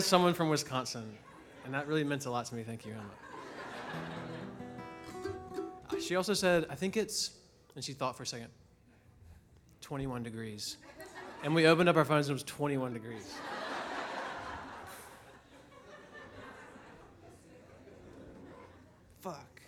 someone from Wisconsin, and that really meant a lot to me. Thank you, Emma. She also said, I think it's, and she thought for a second, 21 degrees. And we opened up our phones and it was 21 degrees. Fuck.